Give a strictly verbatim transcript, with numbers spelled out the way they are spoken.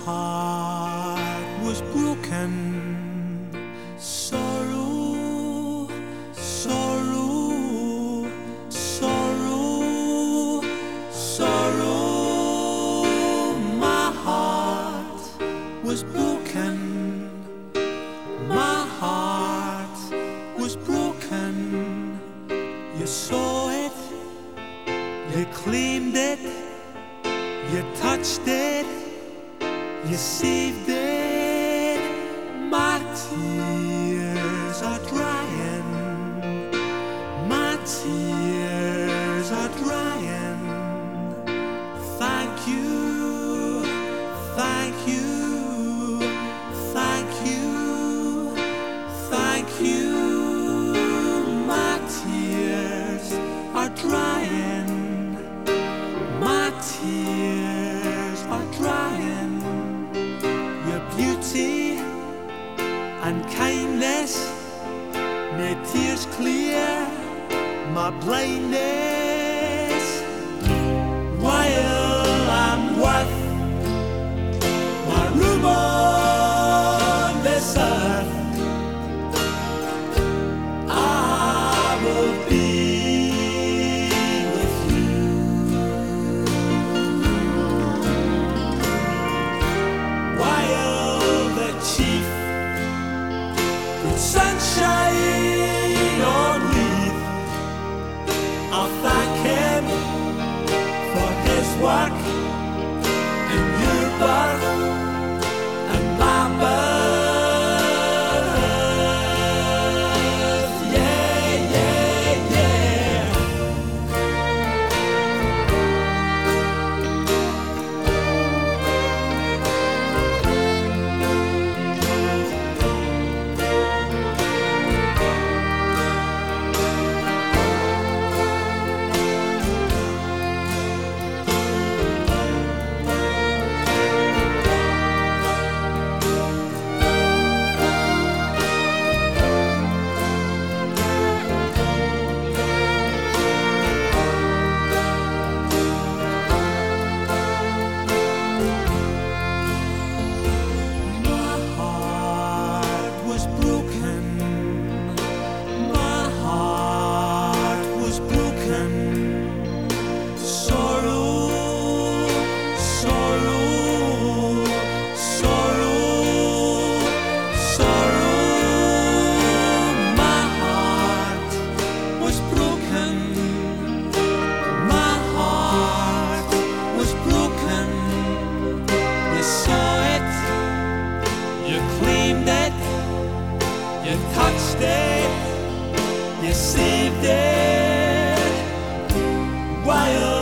heart was broken. Sorrow, sorrow, sorrow, sorrow. My heart was broken. My heart was broken. You saw it, you claimed it, you touched it, you saved it. My tears are drying. My tears are drying. Thank you, thank you, thank you, thank you. My tears are drying. My tears are drying. Your beauty and kindness made tears clear my blindness. While I'm worth my room on this earth, I will be with you. While the chief put sunshine on leaf, I'll thank him for his work in your birth and my birth. Yeah, yeah, yeah. My heart was broken. My heart was broken. Sorrow, sorrow, sorrow, sorrow. My heart was broken. My heart was broken. You saw it, you claimed it, you touched it, you saved it. While